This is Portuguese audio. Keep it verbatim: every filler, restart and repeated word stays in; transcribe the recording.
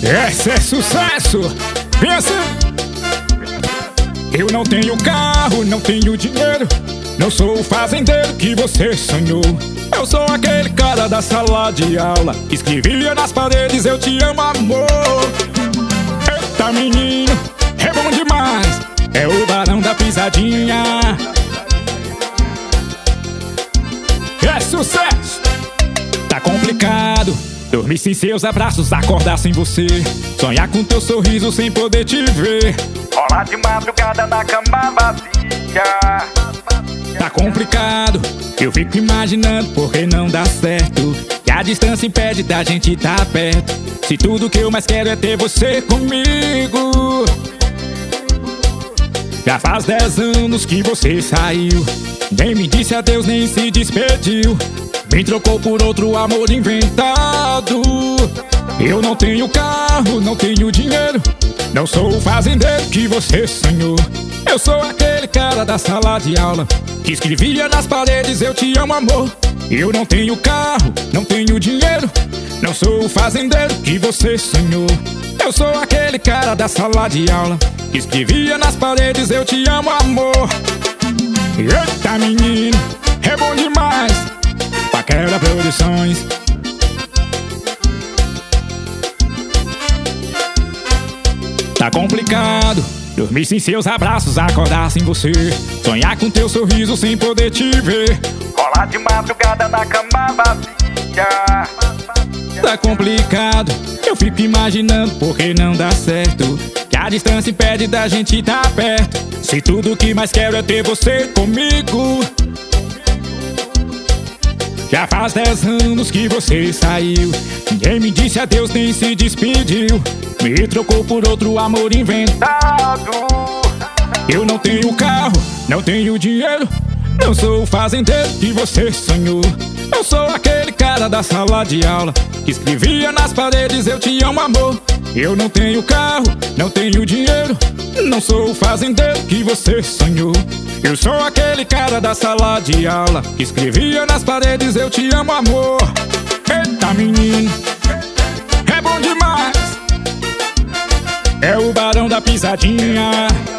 Esse é sucesso! Pensa! Eu não tenho carro, não tenho dinheiro, não sou o fazendeiro que você sonhou. Eu sou aquele cara da sala de aula que escrevia nas paredes: eu te amo, amor. Eita, menino, é bom demais, é o barão da pisadinha. É sucesso! Tá complicado dormir sem seus abraços, acordar sem você, sonhar com teu sorriso sem poder te ver, rolar de madrugada na cama vazia. Tá complicado, eu fico imaginando porque não dá certo, que a distância impede da gente tá perto. Se tudo que eu mais quero é ter você comigo. Já faz dez anos que você saiu, nem me disse adeus, nem se despediu, me trocou por outro amor inventado. Eu não tenho carro, não tenho dinheiro, não sou o fazendeiro que você sonhou. Eu sou aquele cara da sala de aula que escrevia nas paredes: eu te amo, amor. Eu não tenho carro, não tenho dinheiro, não sou o fazendeiro que você sonhou. Eu sou aquele cara da sala de aula que escrevia nas paredes: eu te amo, amor. Eita, menino, é bom demais, Paquera Produções. Tá complicado dormir sem seus abraços, acordar sem você, sonhar com teu sorriso sem poder te ver, rolar de madrugada na cama vazia. Tá complicado, eu fico imaginando porque não dá certo, que a distância impede da gente tá perto. Se tudo que mais quero é ter você comigo. Já faz dez anos que você saiu, ninguém me disse adeus, nem se despediu, me trocou por outro amor inventado. Eu não tenho carro, não tenho dinheiro, não sou o fazendeiro que você sonhou. Eu sou aquele cara da sala de aula que escrevia nas paredes: eu te amo, amor. Eu não tenho carro, não tenho dinheiro, não sou o fazendeiro que você sonhou. Eu sou aquele cara da sala de aula que escrevia nas paredes: eu te amo, amor. Eita, menino, é bom demais, é o barão da pisadinha.